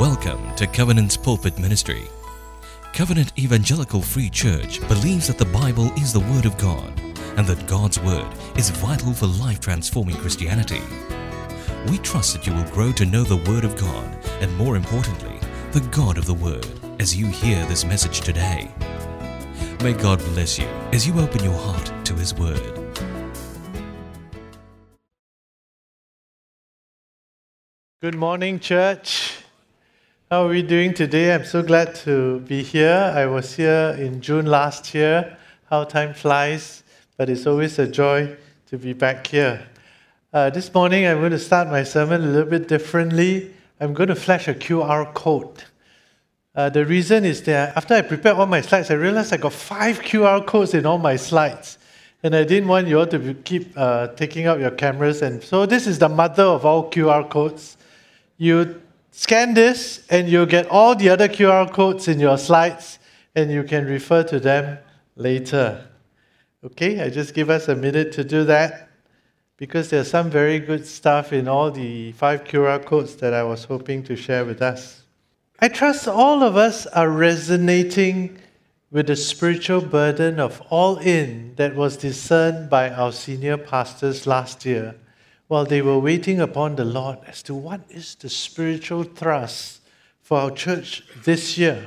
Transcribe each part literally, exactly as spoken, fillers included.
Welcome to Covenant's Pulpit Ministry. Covenant Evangelical Free Church believes that the Bible is the Word of God and that God's Word is vital for life-transforming Christianity. We trust that you will grow to know the Word of God and, more importantly, the God of the Word as you hear this message today. May God bless you as you open your heart to His Word. Good morning, church. How are we doing today? I'm so glad to be here. I was here in June last year. How time flies, but it's always a joy to be back here. Uh, this morning, I'm going to start my sermon a little bit differently. I'm going to flash a Q R code. Uh, the reason is that after I prepared all my slides, I realized I got five Q R codes in all my slides. And I didn't want you all to keep uh, taking out your cameras. And so this is the mother of all Q R codes. You scan this, and you'll get all the other Q R codes in your slides, and you can refer to them later. Okay, I just give us a minute to do that, because there's some very good stuff in all the five Q R codes that I was hoping to share with us. I trust all of us are resonating with the spiritual burden of all in that was discerned by our senior pastors last year, while they were waiting upon the Lord as to what is the spiritual thrust for our church this year.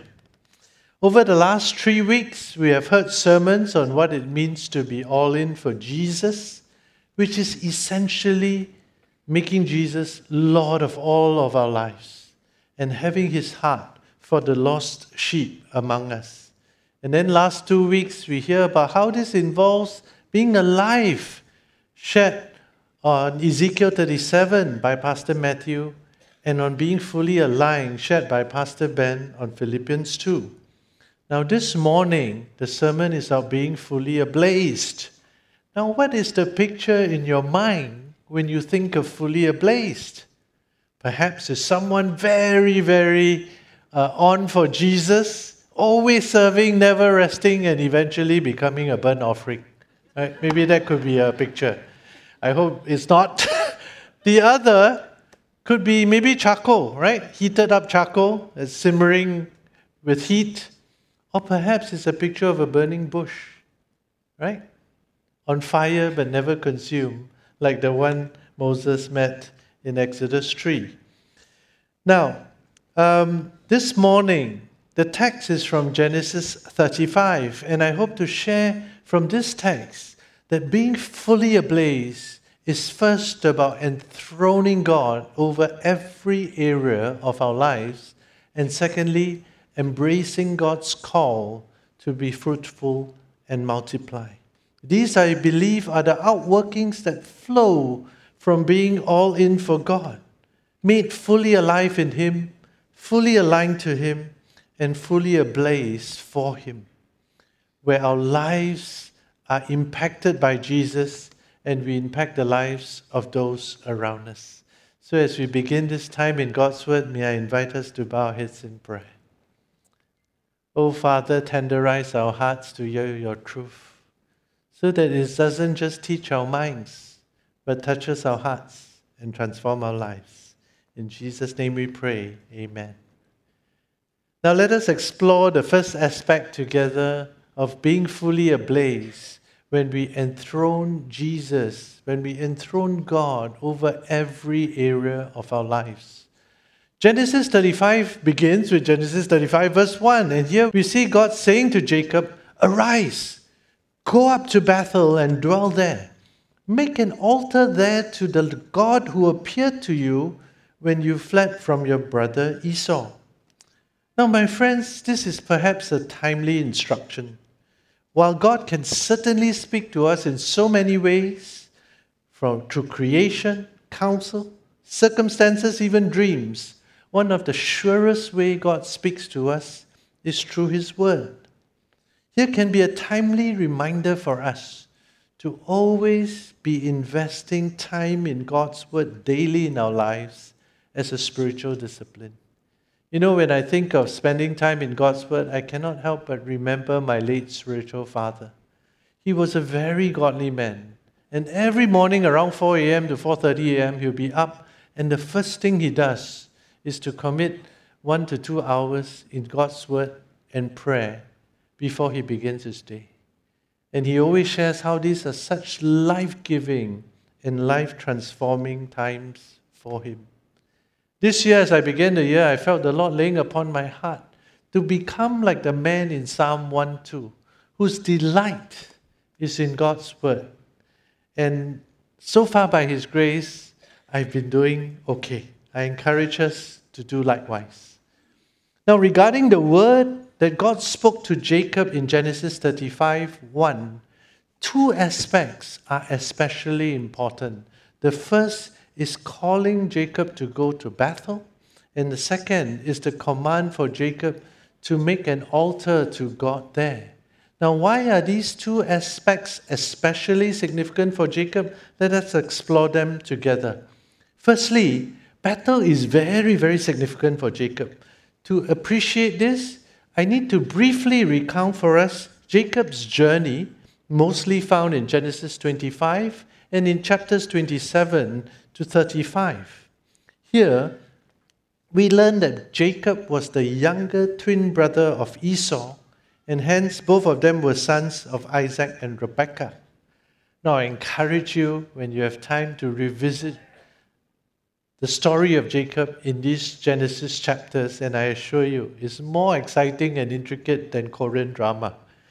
Over the last three weeks, we have heard sermons on what it means to be all in for Jesus, which is essentially making Jesus Lord of all of our lives and having His heart for the lost sheep among us. And then last two weeks, we hear about how this involves being alive, shared on Ezekiel thirty-seven by Pastor Matthew, and on being fully aligned, shared by Pastor Ben on Philippians two. Now this morning, the sermon is about being fully ablazed. Now what is the picture in your mind when you think of fully ablazed? Perhaps it's someone very, very uh, on for Jesus, always serving, never resting, and eventually becoming a burnt offering. Right? Maybe that could be a picture. I hope it's not. The other could be maybe charcoal, right? Heated up charcoal, it's simmering with heat. Or perhaps it's a picture of a burning bush, right? On fire but never consumed, like the one Moses met in Exodus three. Now, um, this morning, the text is from Genesis thirty-five, and I hope to share from this text that being fully ablaze is first about enthroning God over every area of our lives, and secondly, embracing God's call to be fruitful and multiply. These, I believe, are the outworkings that flow from being all in for God, made fully alive in Him, fully aligned to Him, and fully ablaze for Him, where our lives are impacted by Jesus, and we impact the lives of those around us. So as we begin this time in God's Word, may I invite us to bow our heads in prayer. Oh Father, tenderize our hearts to hear your truth, so that it doesn't just teach our minds, but touches our hearts and transform our lives. In Jesus' name we pray, amen. Now let us explore the first aspect together of being fully ablaze when we enthrone Jesus, when we enthrone God over every area of our lives. Genesis thirty-five begins with Genesis thirty-five verse one, and here we see God saying to Jacob, "Arise, go up to Bethel and dwell there. Make an altar there to the God who appeared to you when you fled from your brother Esau." Now, my friends, this is perhaps a timely instruction. While God can certainly speak to us in so many ways, from through creation, counsel, circumstances, even dreams, one of the surest ways God speaks to us is through His Word. Here can be a timely reminder for us to always be investing time in God's Word daily in our lives as a spiritual discipline. You know, when I think of spending time in God's Word, I cannot help but remember my late spiritual father. He was a very godly man. And every morning around four a.m. to four thirty a.m., he'll be up, and the first thing he does is to commit one to two hours in God's Word and prayer before he begins his day. And he always shares how these are such life-giving and life-transforming times for him. This year, as I began the year, I felt the Lord laying upon my heart to become like the man in Psalm one two, whose delight is in God's Word. And so far, by His grace, I've been doing okay. I encourage us to do likewise. Now, regarding the word that God spoke to Jacob in Genesis thirty-five one, two aspects are especially important. The first is calling Jacob to go to Bethel, and the second is the command for Jacob to make an altar to God there. Now, why are these two aspects especially significant for Jacob? Let us explore them together. Firstly, Bethel is very, very significant for Jacob. To appreciate this, I need to briefly recount for us Jacob's journey, mostly found in Genesis twenty-five and in chapters twenty-seven to thirty-five. Here, we learn that Jacob was the younger twin brother of Esau, and hence both of them were sons of Isaac and Rebekah. Now, I encourage you, when you have time, to revisit the story of Jacob in these Genesis chapters, and I assure you, it's more exciting and intricate than Korean drama.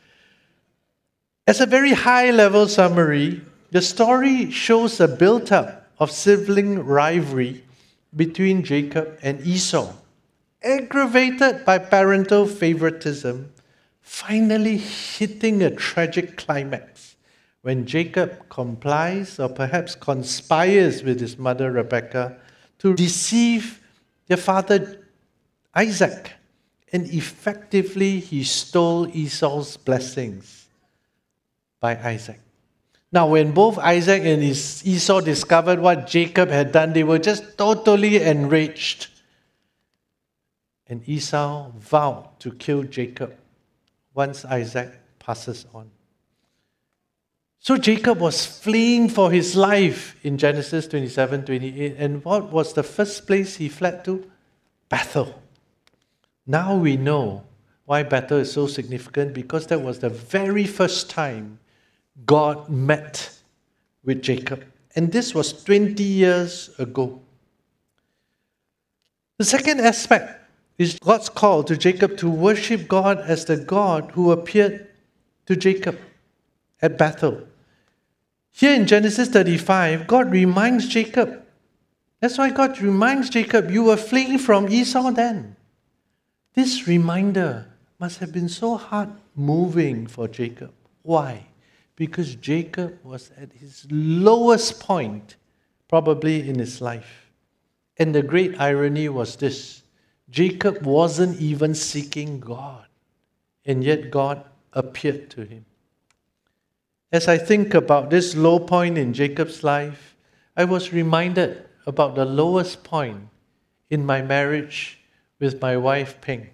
As a very high-level summary, the story shows a build-up of sibling rivalry between Jacob and Esau, aggravated by parental favoritism, finally hitting a tragic climax when Jacob complies or perhaps conspires with his mother Rebekah to deceive their father Isaac, and effectively he stole Esau's blessings by Isaac. Now, when both Isaac and his Esau discovered what Jacob had done, they were just totally enraged. And Esau vowed to kill Jacob once Isaac passes on. So Jacob was fleeing for his life in Genesis twenty-seven twenty-eight. And what was the first place he fled to? Bethel. Now we know why Bethel is so significant, because that was the very first time God met with Jacob. And this was twenty years ago. The second aspect is God's call to Jacob to worship God as the God who appeared to Jacob at Bethel. Here in Genesis thirty-five, God reminds Jacob. That's why God reminds Jacob, you were fleeing from Esau then. This reminder must have been so heart-moving for Jacob. Why? Because Jacob was at his lowest point, probably in his life. And the great irony was this: Jacob wasn't even seeking God, and yet God appeared to him. As I think about this low point in Jacob's life, I was reminded about the lowest point in my marriage with my wife, Ping.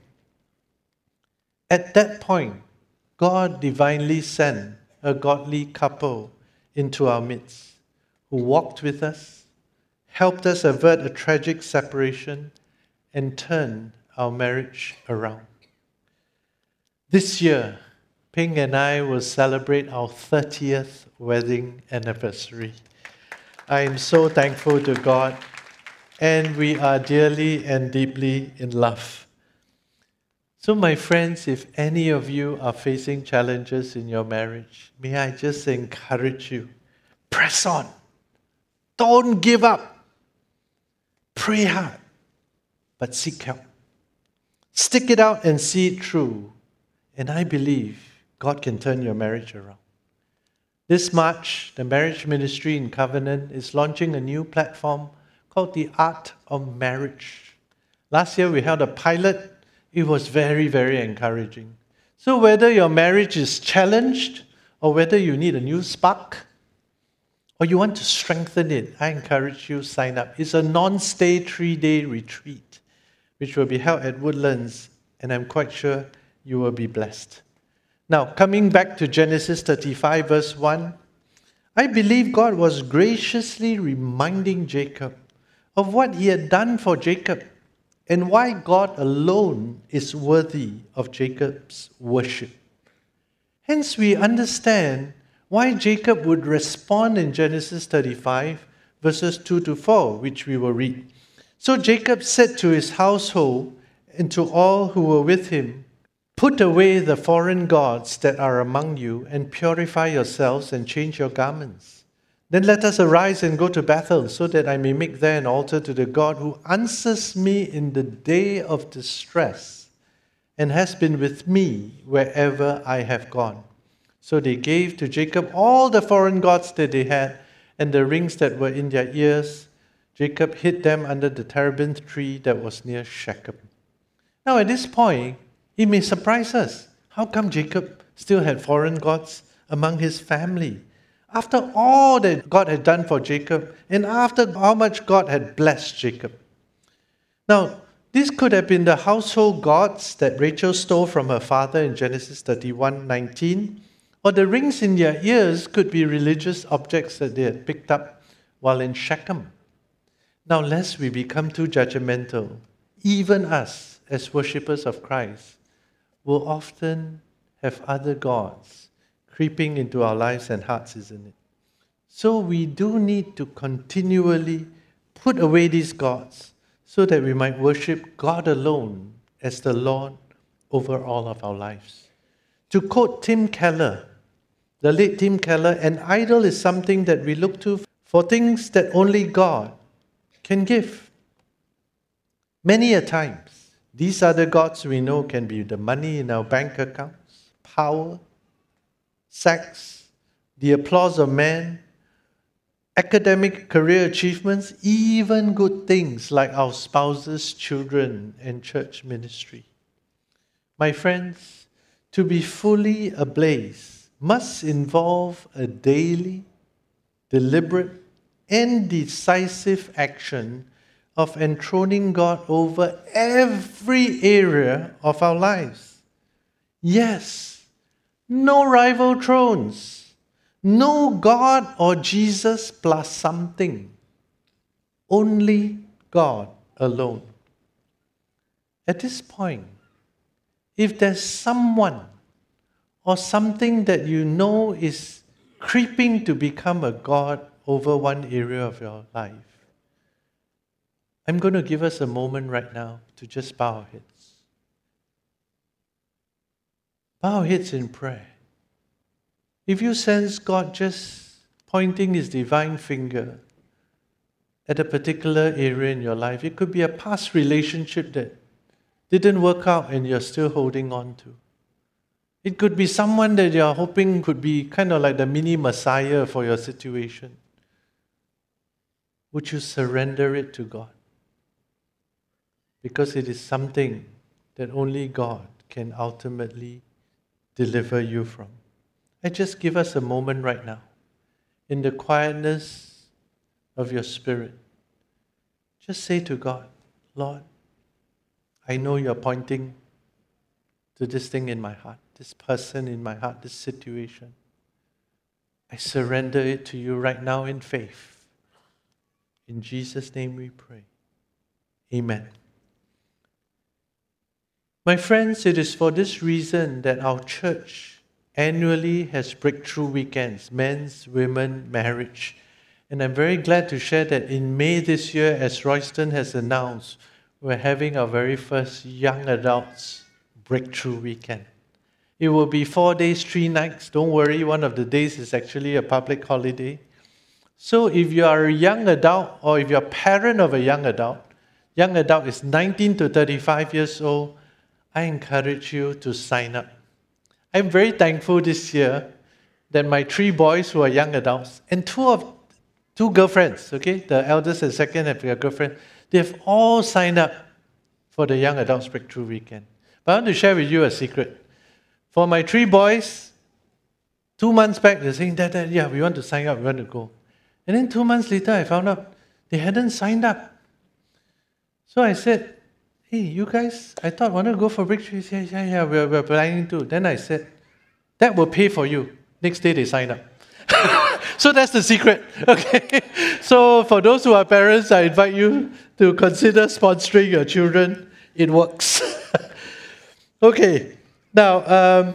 At that point, God divinely sent a godly couple into our midst who walked with us, helped us avert a tragic separation, and turned our marriage around. This year, Ping and I will celebrate our thirtieth wedding anniversary. I am so thankful to God, and we are dearly and deeply in love. So my friends, if any of you are facing challenges in your marriage, may I just encourage you, press on. Don't give up. Pray hard, but seek help. Stick it out and see it through. And I believe God can turn your marriage around. This March, the Marriage Ministry in Covenant is launching a new platform called The Art of Marriage. Last year we held a pilot. It was very, very encouraging. So whether your marriage is challenged, or whether you need a new spark, or you want to strengthen it, I encourage you to sign up. It's a non-stay three-day retreat, which will be held at Woodlands, and I'm quite sure you will be blessed. Now, coming back to Genesis thirty-five, verse one, I believe God was graciously reminding Jacob of what he had done for Jacob and why God alone is worthy of Jacob's worship. Hence, we understand why Jacob would respond in Genesis thirty-five, verses two to four, which we will read. So Jacob said to his household and to all who were with him, "Put away the foreign gods that are among you, and purify yourselves and change your garments. Then let us arise and go to Bethel, so that I may make there an altar to the God who answers me in the day of distress, and has been with me wherever I have gone." So they gave to Jacob all the foreign gods that they had, and the rings that were in their ears. Jacob hid them under the terebinth tree that was near Shechem. Now at this point, it may surprise us. How come Jacob still had foreign gods among his family? After all that God had done for Jacob, and after how much God had blessed Jacob. Now, this could have been the household gods that Rachel stole from her father in Genesis thirty-one nineteen, or the rings in their ears could be religious objects that they had picked up while in Shechem. Now, lest we become too judgmental, even us as worshippers of Christ will often have other gods creeping into our lives and hearts, isn't it? So we do need to continually put away these gods so that we might worship God alone as the Lord over all of our lives. To quote Tim Keller, the late Tim Keller, an idol is something that we look to for things that only God can give. Many a times, these other gods we know can be the money in our bank accounts, power, sex, the applause of man, academic career achievements, even good things like our spouses, children, and church ministry. My friends, to be fully ablaze must involve a daily, deliberate, and decisive action of enthroning God over every area of our lives. Yes, no rival thrones, no God or Jesus plus something, only God alone. At this point, if there's someone or something that you know is creeping to become a God over one area of your life, I'm going to give us a moment right now to just bow our heads. Bow our heads in prayer. If you sense God just pointing His divine finger at a particular area in your life, it could be a past relationship that didn't work out and you're still holding on to. It could be someone that you're hoping could be kind of like the mini Messiah for your situation. Would you surrender it to God? Because it is something that only God can ultimately deliver you from. I just give us a moment right now, in the quietness of your spirit. Just say to God, Lord, I know you're pointing to this thing in my heart, this person in my heart, this situation. I surrender it to you right now in faith. In Jesus' name we pray. Amen. My friends, it is for this reason that our church annually has breakthrough weekends, men's, women, marriage. And I'm very glad to share that in May this year, as Royston has announced, we're having our very first young adults breakthrough weekend. It will be four days, three nights. Don't worry, one of the days is actually a public holiday. So if you are a young adult or if you're a parent of a young adult, young adult is nineteen to thirty-five years old, I encourage you to sign up. I'm very thankful this year that my three boys who are young adults and two of two girlfriends, okay, the eldest and second have a girlfriend, they've all signed up for the Young Adults Breakthrough Weekend. But I want to share with you a secret. For my three boys, two months back, they're saying, Dad, Dad, yeah, we want to sign up, we want to go. And then two months later, I found out they hadn't signed up. So I said, hey, you guys, I thought, want to go for breakthrough? Yeah, yeah, yeah, we're, we're planning to. Then I said, that will pay for you. Next day, they sign up. So that's the secret, okay? So for those who are parents, I invite you to consider sponsoring your children, it works. Okay, now um,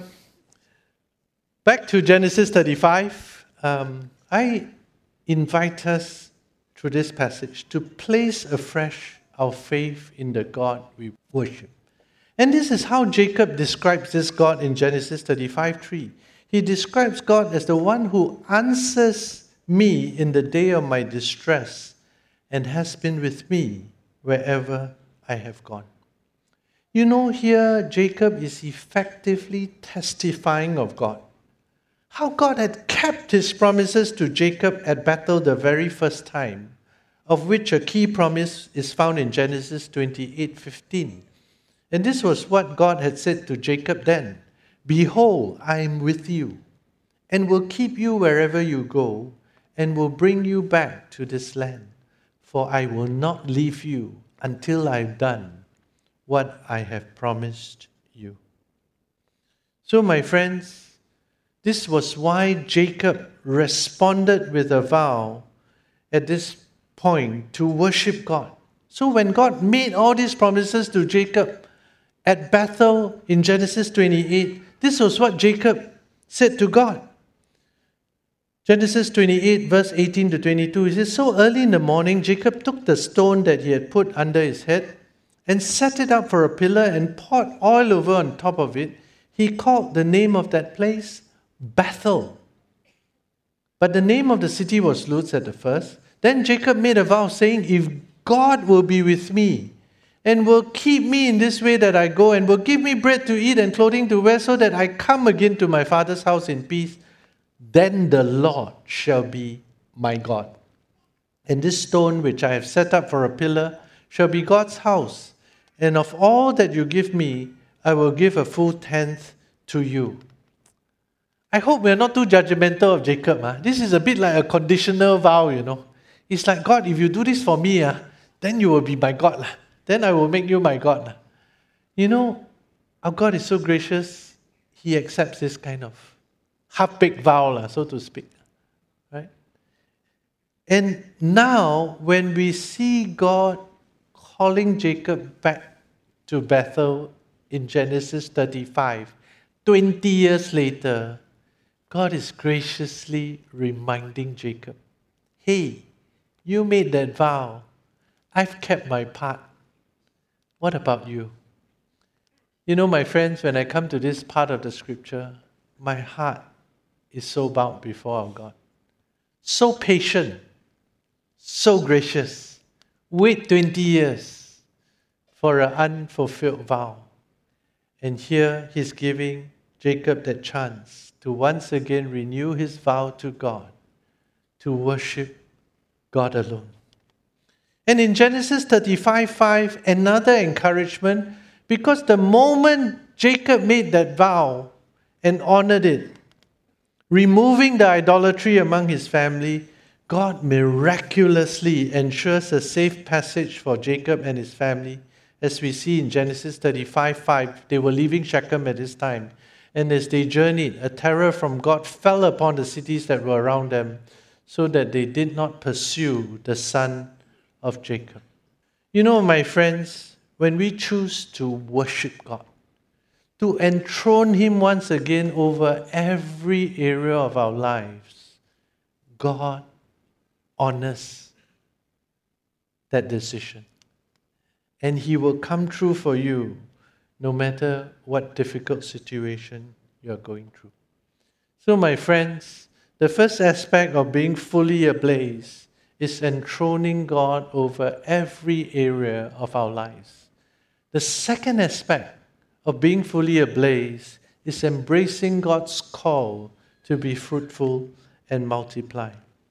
back to Genesis thirty-five. Um, I invite us through this passage to place afresh our faith in the God we worship. And this is how Jacob describes this God in Genesis thirty-five three. He describes God as the one who answers me in the day of my distress and has been with me wherever I have gone. You know, here Jacob is effectively testifying of God. How God had kept his promises to Jacob at Bethel the very first time, of which a key promise is found in Genesis twenty-eight fifteen. And this was what God had said to Jacob then. Behold, I am with you, and will keep you wherever you go, and will bring you back to this land. For I will not leave you until I've done what I have promised you. So, my friends, this was why Jacob responded with a vow at this point to worship God. So when God made all these promises to Jacob at Bethel in Genesis twenty-eight, this was what Jacob said to God. Genesis twenty-eight, verse eighteen to twenty-two, it says, so early in the morning, Jacob took the stone that he had put under his head and set it up for a pillar and poured oil over on top of it. He called the name of that place Bethel. But the name of the city was Luz at the first. Then Jacob made a vow saying, if God will be with me and will keep me in this way that I go and will give me bread to eat and clothing to wear so that I come again to my father's house in peace, then the Lord shall be my God. And this stone which I have set up for a pillar shall be God's house. And of all that you give me, I will give a full tenth to you. I hope we are not too judgmental of Jacob. Huh? This is a bit like a conditional vow, you know. It's like, God, if you do this for me, uh, then you will be my God. Uh. Then I will make you my God. Uh. You know, our God is so gracious, He accepts this kind of half-baked vow, uh, so to speak. Right? And now, when we see God calling Jacob back to Bethel in Genesis thirty-five, twenty years later, God is graciously reminding Jacob, hey, you made that vow. I've kept my part. What about you? You know, my friends, when I come to this part of the scripture, my heart is so bowed before our God. So patient, so gracious. Wait twenty years for an unfulfilled vow. And here He's giving Jacob that chance to once again renew his vow to God, to worship God alone. And in Genesis thirty-five five, another encouragement, because the moment Jacob made that vow and honored it, removing the idolatry among his family, God miraculously ensures a safe passage for Jacob and his family. As we see in Genesis thirty-five five, they were leaving Shechem at this time. And as they journeyed, a terror from God fell upon the cities that were around them, so that they did not pursue the son of Jacob. You know, my friends, when we choose to worship God, to enthrone Him once again over every area of our lives, God honors that decision. And He will come true for you no matter what difficult situation you're going through. So, my friends, the first aspect of being fully ablaze is enthroning God over every area of our lives. The second aspect of being fully ablaze is embracing God's call to be fruitful and multiply.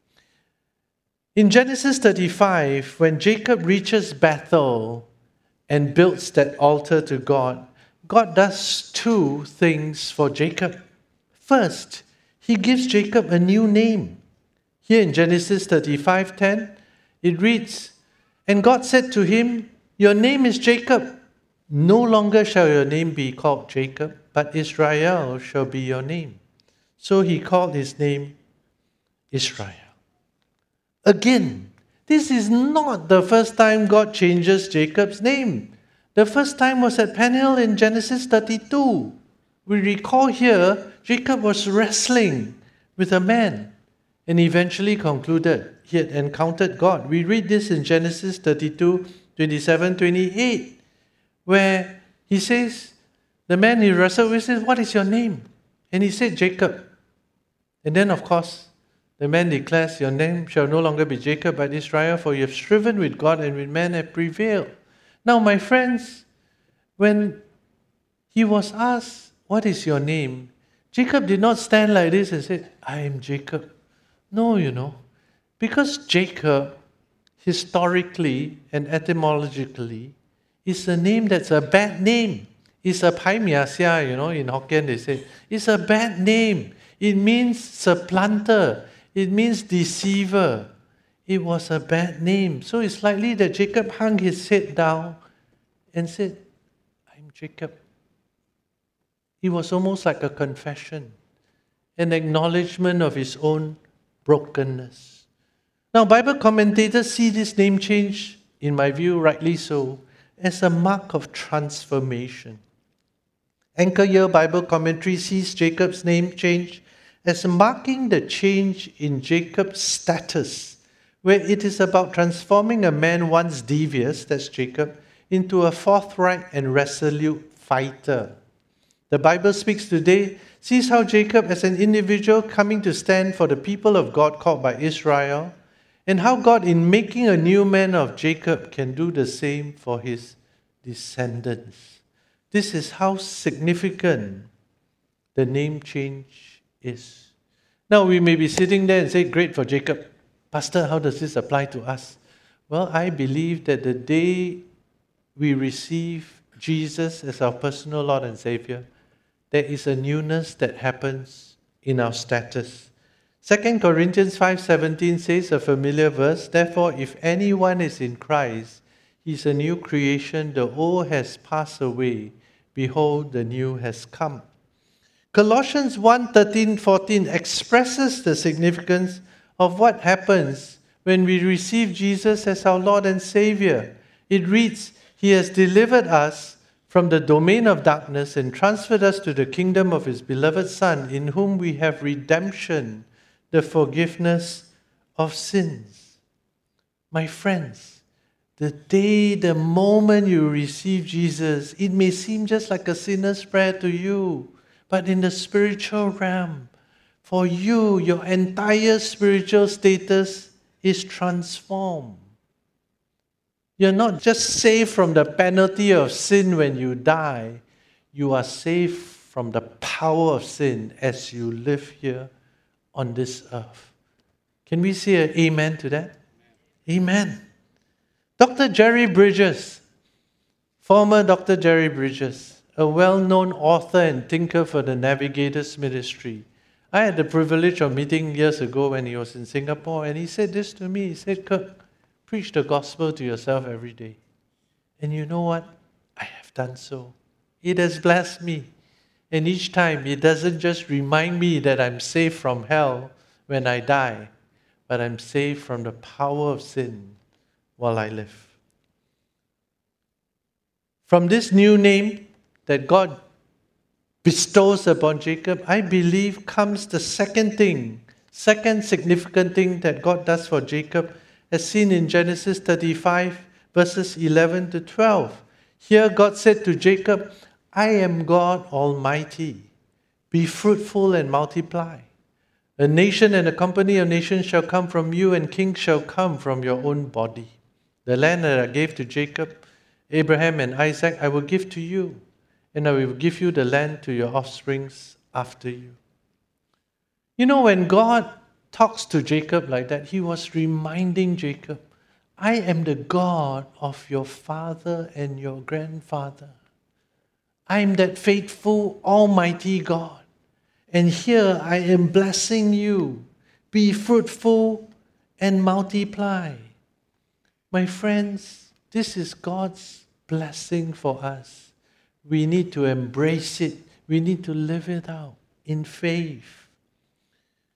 In Genesis thirty-five, when Jacob reaches Bethel and builds that altar to God, God does two things for Jacob. First, He gives Jacob a new name. Here in Genesis thirty-five ten, it reads, and God said to him, your name is Jacob. No longer shall your name be called Jacob, but Israel shall be your name. So he called his name Israel. Again, This is not the first time God changes Jacob's name. The first time was at Peniel in Genesis thirty-two. We recall here, Jacob was wrestling with a man and eventually concluded he had encountered God. We read this in Genesis thirty-two, twenty-seven, twenty-eight, where he says, the man he wrestled with says, "What is your name?" And he said, "Jacob." And then, of course, the man declares, "Your name shall no longer be Jacob, but Israel, for you have striven with God and with men have prevailed." Now, my friends, when he was asked, "What is your name?" Jacob did not stand like this and say, "I am Jacob." No, you know, because Jacob, historically and etymologically, is a name that's a bad name. It's a pai mia xia, you know, in Hokkien they say. It's a bad name. It means supplanter. It means deceiver. It was a bad name. So it's likely that Jacob hung his head down and said, "I'm Jacob." It was almost like a confession, an acknowledgement of his own brokenness. Now, Bible commentators see this name change, in my view, rightly so, as a mark of transformation. Anchor Year Bible Commentary sees Jacob's name change as marking the change in Jacob's status, where it is about transforming a man once devious, that's Jacob, into a forthright and resolute fighter. The Bible Speaks Today sees how Jacob as an individual coming to stand for the people of God called by Israel, and how God, in making a new man of Jacob, can do the same for his descendants. This is how significant the name change is. Now, we may be sitting there and say, "Great for Jacob. Pastor, how does this apply to us?" Well, I believe that the day we receive Jesus as our personal Lord and Savior, there is a newness that happens in our status. Second Corinthians five seventeen says, a familiar verse, "Therefore, if anyone is in Christ, he is a new creation. The old has passed away. Behold, the new has come." Colossians one thirteen fourteen expresses the significance of what happens when we receive Jesus as our Lord and Savior. It reads, "He has delivered us from the domain of darkness and transferred us to the kingdom of His beloved Son, in whom we have redemption, the forgiveness of sins." My friends, the day, the moment you receive Jesus, it may seem just like a sinner's prayer to you, but in the spiritual realm, for you, your entire spiritual status is transformed. You're not just saved from the penalty of sin when you die, you are saved from the power of sin as you live here on this earth. Can we say an amen to that? Amen. Doctor Jerry Bridges, former Doctor Jerry Bridges, a well-known author and thinker for the Navigators Ministry. I had the privilege of meeting years ago when he was in Singapore, and he said this to me. He said, "Kirk, preach the gospel to yourself every day." And you know what? I have done so. It has blessed me. And each time, it doesn't just remind me that I'm saved from hell when I die, but I'm saved from the power of sin while I live. From this new name that God bestows upon Jacob, I believe comes the second thing, second significant thing that God does for Jacob, as seen in Genesis thirty-five, verses eleven to twelve. Here God said to Jacob, "I am God Almighty. Be fruitful and multiply. A nation and a company of nations shall come from you, and kings shall come from your own body. The land that I gave to Jacob, Abraham, and Isaac, I will give to you, and I will give you the land to your offsprings after you." You know, when God talks to Jacob like that, He was reminding Jacob, "I am the God of your father and your grandfather. I am that faithful, almighty God. And here I am blessing you. Be fruitful and multiply." My friends, this is God's blessing for us. We need to embrace it. We need to live it out in faith.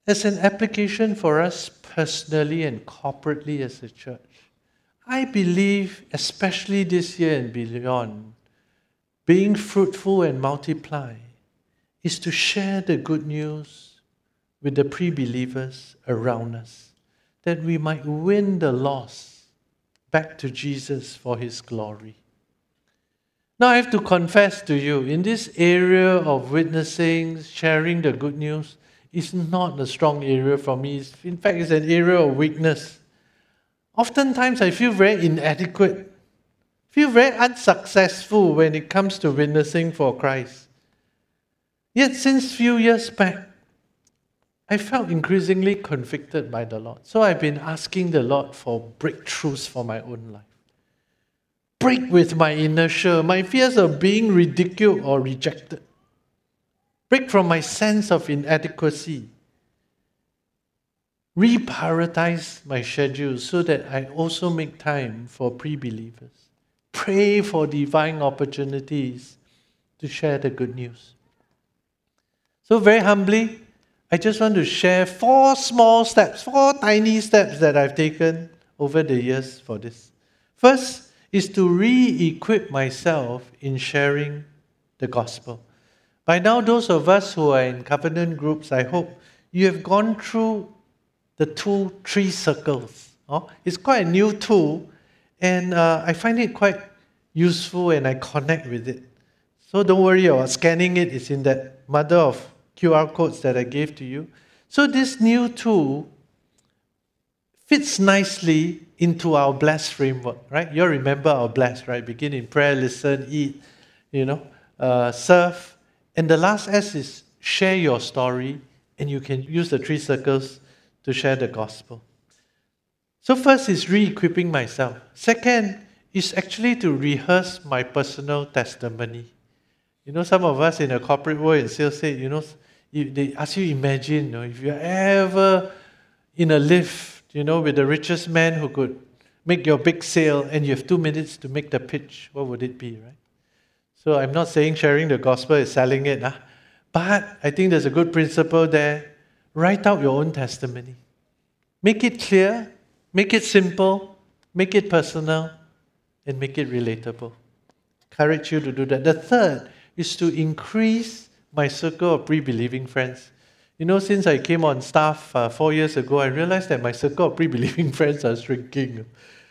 as an application for us personally and corporately as a church, I believe, especially this year and beyond, being fruitful and multiply is to share the good news with the pre-believers around us, that we might win the lost back to Jesus for His glory. Now I have to confess to you, in this area of witnessing, sharing the good news, is not a strong area for me. It's, in fact, it's an area of weakness. Oftentimes I feel very inadequate, feel very unsuccessful when it comes to witnessing for Christ. Yet since few years back, I felt increasingly convicted by the Lord. So I've been asking the Lord for breakthroughs for my own life. Break with my inertia, my fears of being ridiculed or rejected. Break from my sense of inadequacy. Reprioritize my schedule so that I also make time for pre-believers. Pray for divine opportunities to share the good news. So very humbly, I just want to share four small steps, four tiny steps that I've taken over the years for this. First is to re-equip myself in sharing the gospel. By now, those of us who are in covenant groups, I hope you have gone through the tool Three Circles. Oh, it's quite a new tool, and uh, I find it quite useful and I connect with it. So don't worry about scanning it. It's in that mother of Q R codes that I gave to you. So this new tool fits nicely into our BLESS framework, right? You all remember our BLESS, right? Begin in prayer, listen, eat, you know, uh, serve. And the last S is share your story, and you can use the three circles to share the gospel. So first is re-equipping myself. Second is actually to rehearse my personal testimony. You know, some of us in the corporate world in sales say, you know, they ask you imagine, you know, if you're ever in a lift, you know, with the richest man who could make your big sale and you have two minutes to make the pitch, what would it be, right? So I'm not saying sharing the gospel is selling it, huh? But I think there's a good principle there. Write out your own testimony. Make it clear, make it simple, make it personal, and make it relatable. Encourage you to do that. The third is to increase my circle of pre-believing friends. You know, since I came on staff uh, four years ago, I realized that my circle of pre-believing friends are shrinking.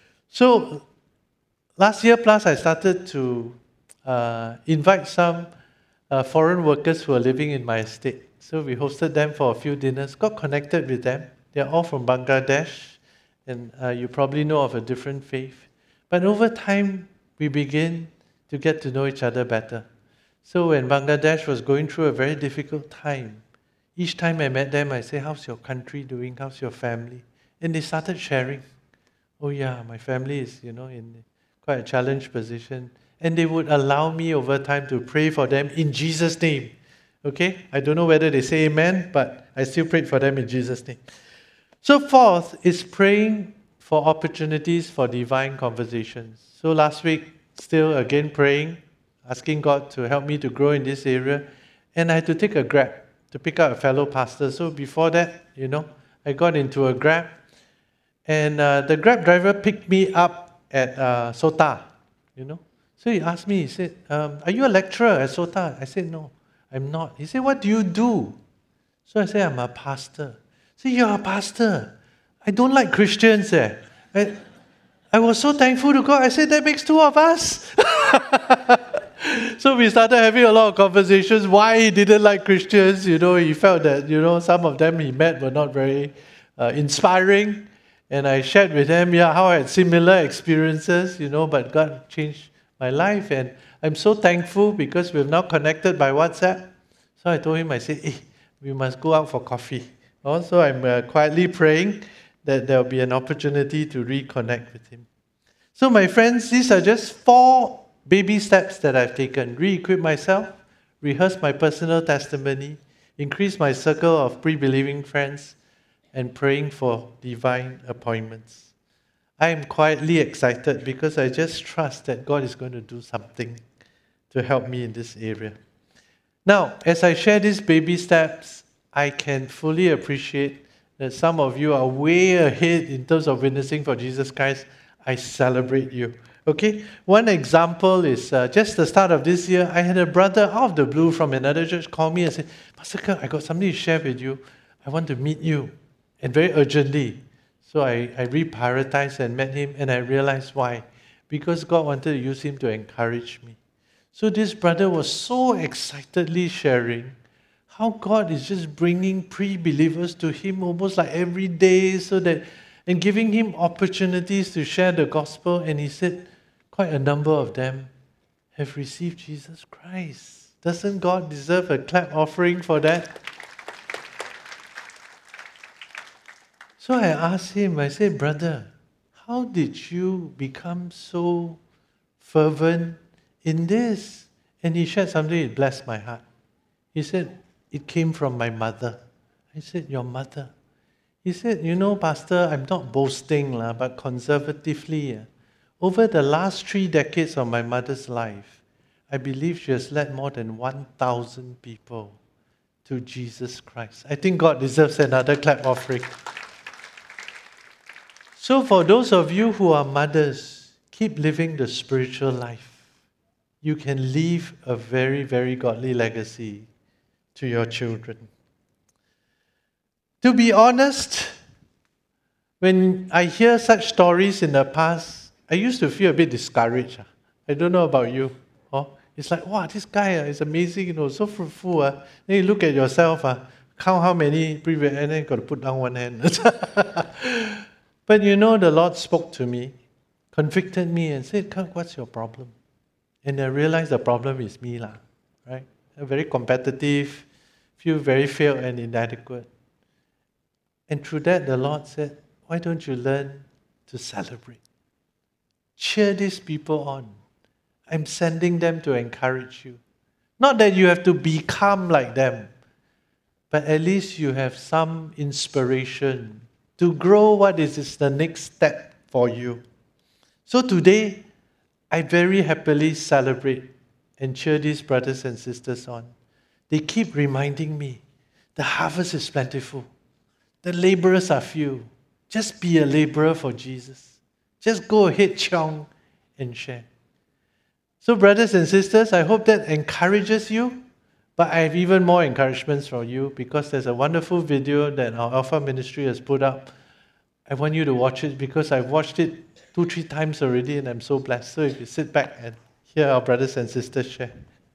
So last year plus, I started to uh, invite some uh, foreign workers who are living in my estate. So we hosted them for a few dinners, got connected with them. They're all from Bangladesh, and uh, you probably know of a different faith. But over time, we begin to get to know each other better. So when Bangladesh was going through a very difficult time, each time I met them, I say, how's your country doing? How's your family? And they started sharing. Oh yeah, my family is, you know, in quite a challenged position. And they would allow me over time to pray for them in Jesus' name. Okay? I don't know whether they say amen, but I still prayed for them in Jesus' name. So fourth is praying for opportunities for divine conversations. So last week, still again praying, asking God to help me to grow in this area. And I had to take a Grab to pick up a fellow pastor. So before that, you know, I got into a Grab. And uh, the Grab driver picked me up at uh, SOTA, you know. So he asked me, he said, um, are you a lecturer at SOTA? I said, no, I'm not. He said, what do you do? So I said, I'm a pastor. He said, you're a pastor. I don't like Christians. Eh. I, I was so thankful to God. I said, that makes two of us. So we started having a lot of conversations why he didn't like Christians. You know, he felt that, you know, some of them he met were not very uh, inspiring. And I shared with him, yeah, how I had similar experiences, you know, but God changed my life. And I'm so thankful because we've now connected by WhatsApp. So I told him, I said, hey, we must go out for coffee. Also, I'm uh, quietly praying that there will be an opportunity to reconnect with him. So my friends, these are just four baby steps that I've taken. Re-equip myself, rehearse my personal testimony, increase my circle of pre-believing friends, and praying for divine appointments. I am quietly excited because I just trust that God is going to do something to help me in this area. Now, as I share these baby steps, I can fully appreciate that some of you are way ahead in terms of witnessing for Jesus Christ. I celebrate you. Okay, one example is uh, just the start of this year, I had a brother out of the blue from another church call me and say, Pastor Kirk, I got something to share with you. I want to meet you, and very urgently. So I, I reprioritized and met him, and I realized why. Because God wanted to use him to encourage me. So this brother was so excitedly sharing how God is just bringing pre-believers to him almost like every day, so that, and giving him opportunities to share the gospel. And he said, quite a number of them have received Jesus Christ. Doesn't God deserve a clap offering for that? So I asked him, I said, brother, how did you become so fervent in this? And he shared something that blessed my heart. He said, it came from my mother. I said, your mother? He said, you know, Pastor, I'm not boasting, lah, but conservatively, uh, over the last three decades of my mother's life, I believe she has led more than one thousand people to Jesus Christ. I think God deserves another clap offering. So for those of you who are mothers, keep living the spiritual life. You can leave a very, very godly legacy to your children. To be honest, when I hear such stories in the past, I used to feel a bit discouraged. I don't know about you. Oh, it's like, wow, this guy uh, is amazing, you know, so fruitful. Uh. Then you look at yourself, uh, count how many previous, and then you got to put down one hand. But you know, the Lord spoke to me, convicted me, and said, Kirk, what's your problem? And I realized the problem is me, lah, right? I'm very competitive, feel very failed and inadequate. And through that, the Lord said, why don't you learn to celebrate? Cheer these people on. I'm sending them to encourage you. Not that you have to become like them, but at least you have some inspiration to grow what is the next step for you. So today, I very happily celebrate and cheer these brothers and sisters on. They keep reminding me, the harvest is plentiful. The laborers are few. Just be a laborer for Jesus. Just go ahead, chong, and share. So brothers and sisters, I hope that encourages you. But I have even more encouragements for you, because there's a wonderful video that our Alpha Ministry has put up. I want you to watch it because I've watched it two, three times already and I'm so blessed. So if you sit back and hear our brothers and sisters share.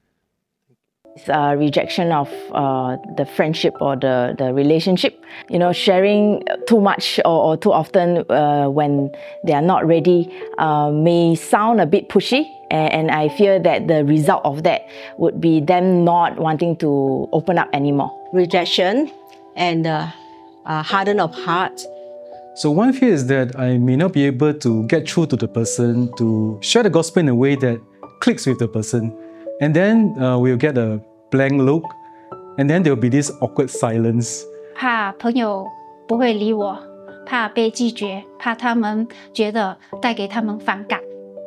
It's a rejection of uh, the friendship or the, the relationship. You know, sharing too much or, or too often uh, when they are not ready uh, may sound a bit pushy. And I fear that the result of that would be them not wanting to open up anymore. Rejection and uh, uh, harden of heart. So one fear is that I may not be able to get through to the person, to share the gospel in a way that clicks with the person. And then uh, we'll get a blank look, and then there will be this awkward silence. 怕朋友不会理我，怕被拒绝，怕他们觉得带给他们反感。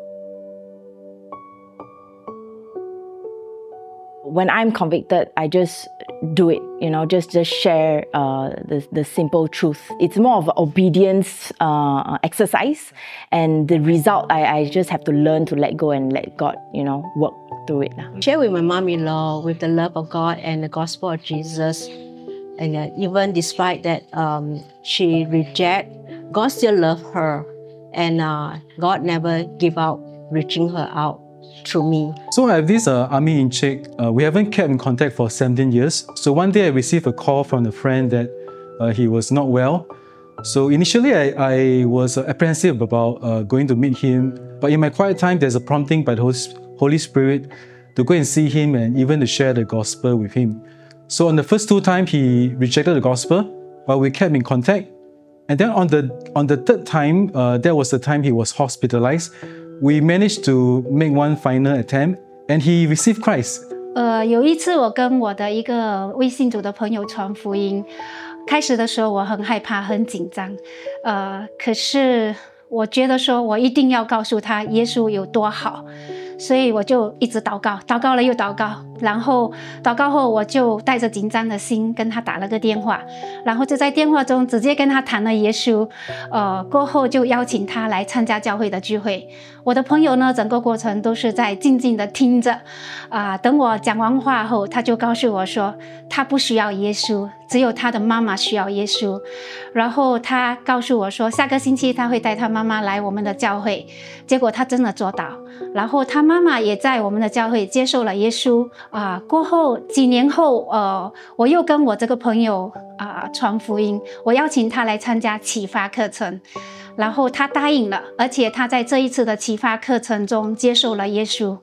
When I'm convicted, I just do it, you know, just, just share uh, the, the simple truth. It's more of an obedience uh, exercise, and the result, I, I just have to learn to let go and let God, you know, work through it. Share with my mom-in-law with the love of God and the gospel of Jesus. And uh, even despite that um, she reject, God still loves her. And uh, God never give up reaching her out through me. So I have this uh, army in Czech. Uh, we haven't kept in contact for seventeen years. So one day I received a call from a friend that uh, he was not well. So initially I, I was uh, apprehensive about uh, going to meet him. But in my quiet time, there's a prompting by the Holy Spirit to go and see him and even to share the gospel with him. So on the first two times, he rejected the gospel, but we kept in contact. And then on the, on the third time, uh, that was the time he was hospitalized. We managed to make one final attempt, and he received Christ. 呃，有一次我跟我的一个微信组的朋友传福音，开始的时候我很害怕、很紧张，呃，可是我觉得说我一定要告诉他耶稣有多好， 所以我就一直祷告，祷告了又祷告，然后祷告后我就带着紧张的心跟他打了个电话，然后就在电话中直接跟他谈了耶稣，呃，过后就邀请他来参加教会的聚会。我的朋友呢，整个过程都是在静静的听着，啊、呃，等我讲完话后，他就告诉我说，他不需要耶稣，只有他的妈妈需要耶稣。然后他告诉我说，下个星期他会带他妈妈来我们的教会，结果他真的做到。然后他妈妈也在我们的教会接受了耶稣啊、呃。过后几年后，呃，我又跟我这个朋友啊、呃、传福音，我邀请他来参加启发课程。然后他答应了，而且他在这一次的启发课程中接受了耶稣。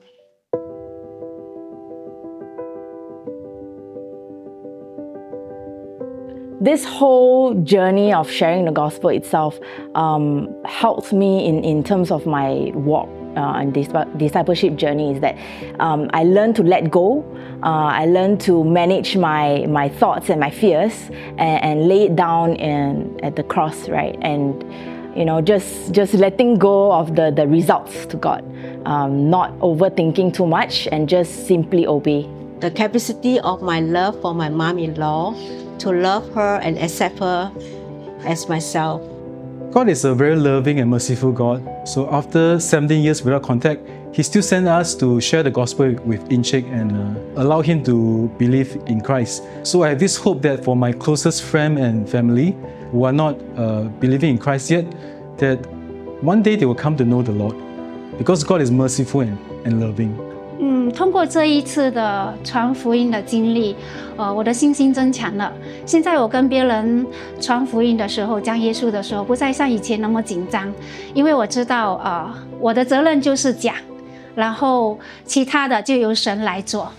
This whole journey of sharing the gospel itself um, helped me in, in terms of my walk uh, and discipleship journey is that um, I learned to let go. Uh, I learned to manage my, my thoughts and my fears and, and lay it down in, at the cross, right? And you know, just just letting go of the, the results to God, um, not overthinking too much and just simply obey. The capacity of my love for my mom-in-law to love her and accept her as myself. God is a very loving and merciful God. So after seventeen years without contact, He still sent us to share the gospel with Inchik and uh, allow him to believe in Christ. So I have this hope that for my closest friend and family who are not uh, believing in Christ yet, that one day they will come to know the Lord, because God is merciful and, and loving. 嗯，通过这一次的传福音的经历，呃，我的信心增强了。现在我跟别人传福音的时候，讲耶稣的时候，不再像以前那么紧张，因为我知道，呃，我的责任就是讲，然后其他的就由神来做。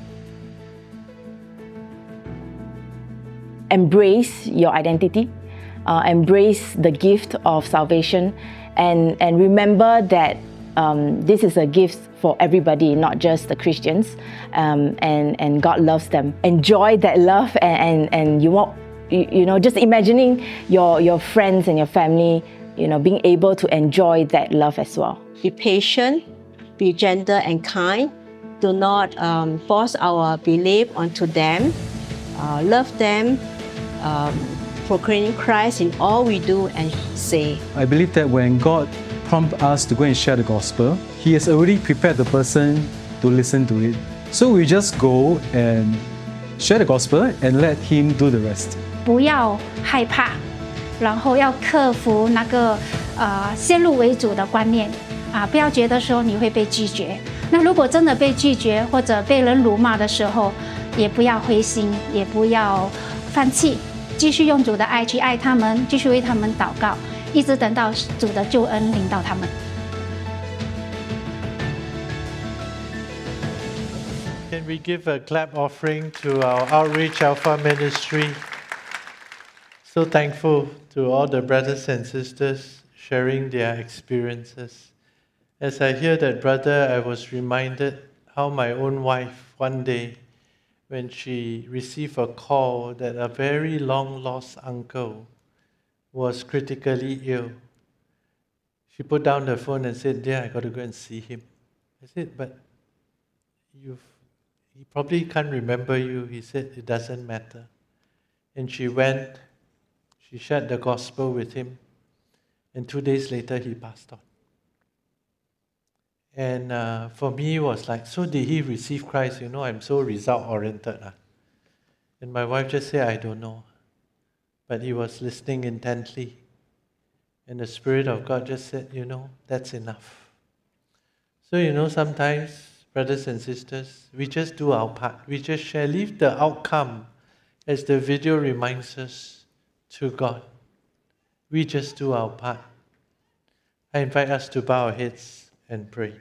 Embrace your identity. Uh, embrace the gift of salvation, and, and remember that um, this is a gift for everybody, not just the Christians, um, and, and God loves them. Enjoy that love, and, and, and you won't, you, you know, just imagining your, your friends and your family, you know, being able to enjoy that love as well. Be patient, be gentle and kind. Do not um, force our belief onto them. Uh, love them. Um, proclaiming Christ in all we do and say. I believe that when God prompts us to go and share the gospel, He has already prepared the person to listen to it. So we just go and share the gospel and let Him do the rest. 不要害怕，然后要克服那个呃先入为主的观念啊，不要觉得说你会被拒绝。那如果真的被拒绝或者被人辱骂的时候，也不要灰心，也不要放弃。继续用主的爱去爱他们，继续为他们祷告，一直等到主的救恩临到他们。 Can we give a clap offering to our Outreach Alpha Ministry? So thankful to all the brothers and sisters sharing their experiences. As I hear that brother, I was reminded how my own wife one day, when she received a call that a very long-lost uncle was critically ill. She put down the phone and said, "Dear, I got to go and see him." I said, "But you've, he probably can't remember you." He said, "It doesn't matter." And she went, she shared the gospel with him, and two days later he passed on. And uh, for me, it was like, so did he receive Christ? You know, I'm so result-oriented. Huh? And my wife just said, "I don't know." But he was listening intently. And the Spirit of God just said, you know, that's enough. So, you know, sometimes, brothers and sisters, we just do our part. We just share, leave the outcome, as the video reminds us, to God. We just do our part. I invite us to bow our heads and pray.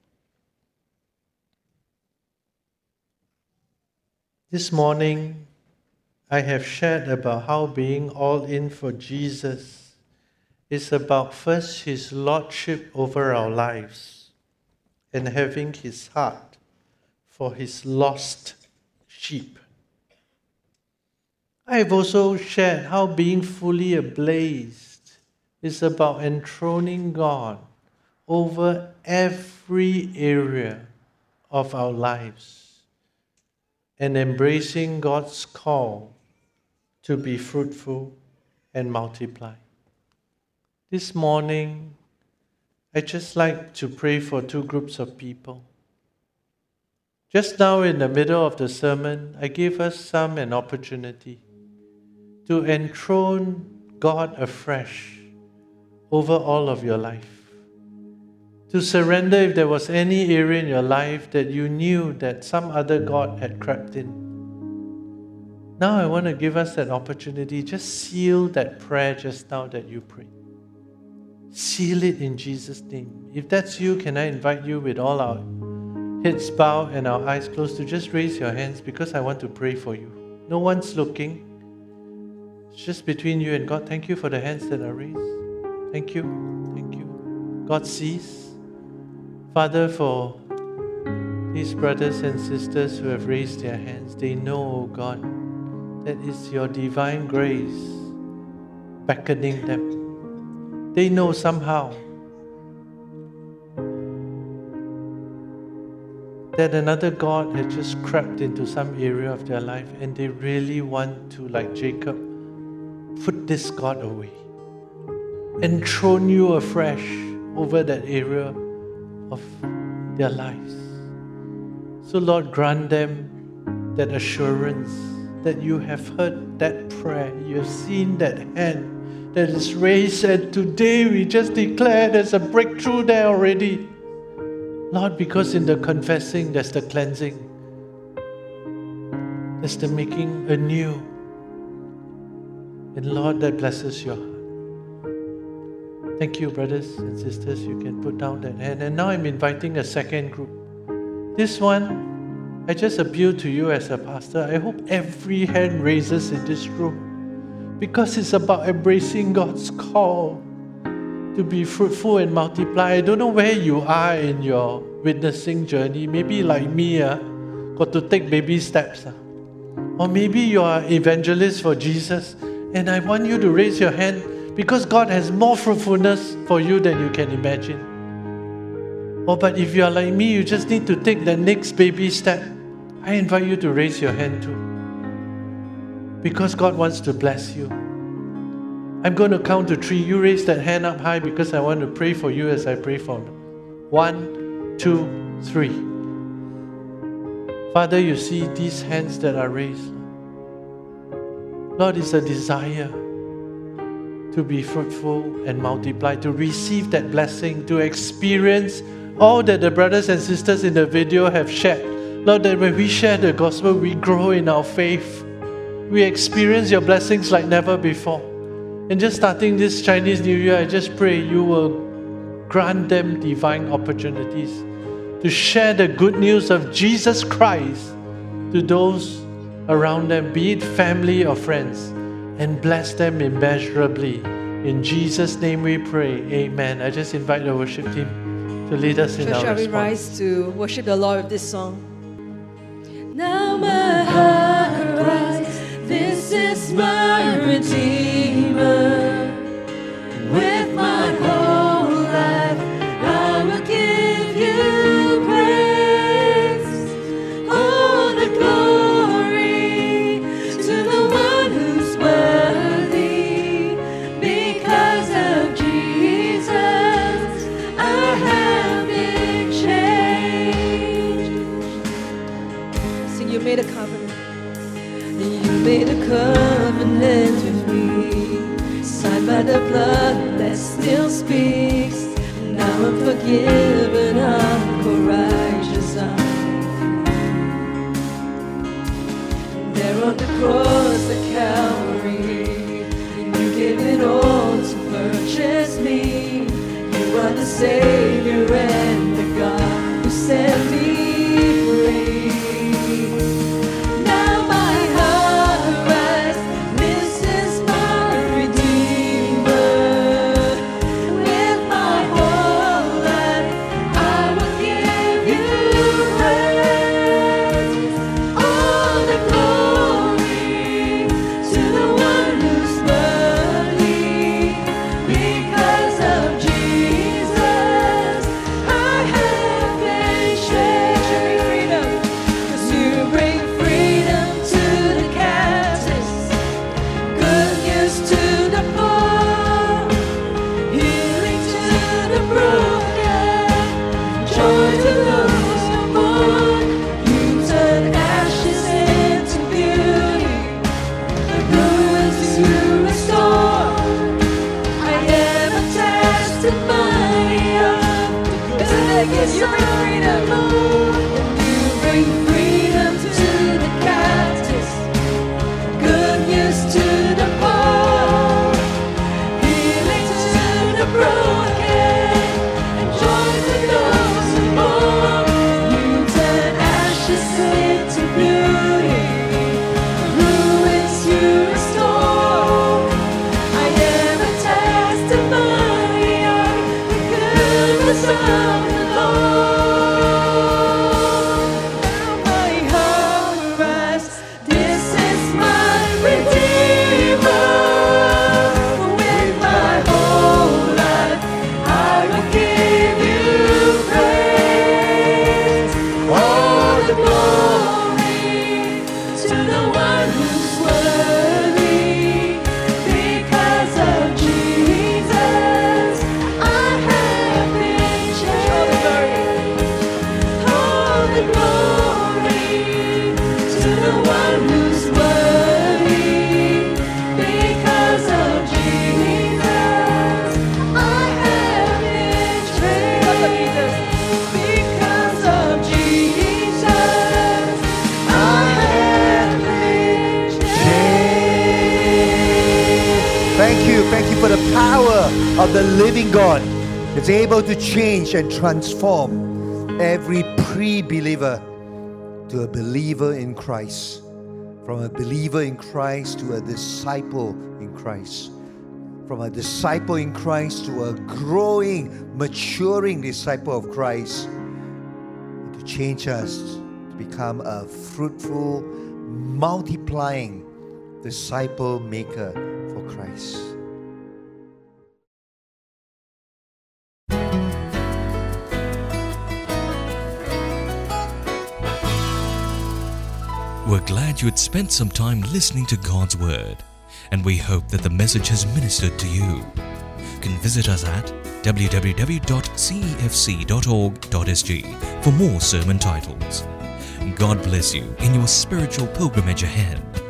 This morning, I have shared about how being all in for Jesus is about first His Lordship over our lives and having His heart for His lost sheep. I have also shared how being fully ablaze is about enthroning God over every area of our lives and embracing God's call to be fruitful and multiply. This morning, I'd just like to pray for two groups of people. Just now in the middle of the sermon, I gave us some an opportunity to enthrone God afresh over all of your life. To surrender if there was any area in your life that you knew that some other God had crept in. Now I want to give us that opportunity. Just seal that prayer just now that you prayed. Seal it in Jesus' name. If that's you, can I invite you with all our heads bowed and our eyes closed to just raise your hands, because I want to pray for you. No one's looking. It's just between you and God. Thank you for the hands that are raised. Thank you. Thank you. God sees. Father, for these brothers and sisters who have raised their hands, they know, oh God, that is your divine grace beckoning them. They know somehow that another God had just crept into some area of their life, and they really want to, like Jacob, put this God away, enthrone you afresh over that area of their lives. So Lord, grant them that assurance that you have heard that prayer, you have seen that hand that is raised, and today we just declare there's a breakthrough there already. Lord, because in the confessing there's the cleansing, there's the making anew. And Lord, that blesses your heart. Thank you, brothers and sisters. You can put down that hand. And now I'm inviting a second group. This one, I just appeal to you as a pastor. I hope every hand raises in this room, because it's about embracing God's call to be fruitful and multiply. I don't know where you are in your witnessing journey. Maybe like me, uh, got to take baby steps. Uh. Or maybe you are an evangelist for Jesus, and I want you to raise your hand, because God has more fruitfulness for you than you can imagine. Oh, but if you are like me, you just need to take the next baby step. I invite you to raise your hand too, because God wants to bless you. I'm going to count to three. You raise that hand up high, because I want to pray for you as I pray for them. One, two, three. Father, you see these hands that are raised. Lord, it's a desire to be fruitful and multiply, to receive that blessing, to experience all that the brothers and sisters in the video have shared. Lord, that when we share the gospel, we grow in our faith. We experience your blessings like never before. And just starting this Chinese New Year, I just pray you will grant them divine opportunities to share the good news of Jesus Christ to those around them, be it family or friends, and bless them immeasurably. In Jesus' name we pray. Amen. I just invite the worship team to lead us in so our shall response. we rise to worship the Lord with this song? Now my heart cries, this is my Redeemer. With my whole life I will give you praise. All the glory to the one who's worthy. Because of Jesus I have been changed. Sing, you made a covenant. You made a covenant with me, signed by the blood that still speaks. Now I'm forgiven, I'm courageous, I'm there on the cross at Calvary. You gave it all to purchase me. You are the Savior and the God who set me free. Jesus say again, you bring freedom, Lord. You bring freedom to the captives, good news to the poor, healing to the broken, and joy to those who mourn. You turn ashes into beauty, ruins you restore. I am a testimony of the goodness of the Lord. Now my heart rests, this is my Redeemer. With my whole life, I will give you praise. All the glory to the one who's worthy. Because of Jesus, I have been changed. All the glory to the one who's worthy. Because of Jesus, I have been changed. Because of Jesus, I have been changed. Thank you. Thank you for the power of the living God. It's able to change and transform every pre-believer to a believer in Christ. From a believer in Christ to a disciple in Christ. From a disciple in Christ to a growing, maturing disciple of Christ. To change us to become a fruitful, multiplying disciple maker for Christ. We're glad you had spent some time listening to God's Word, and we hope that the message has ministered to you. You can visit us at w w w dot c e f c dot org dot s g for more sermon titles. God bless you in your spiritual pilgrimage ahead.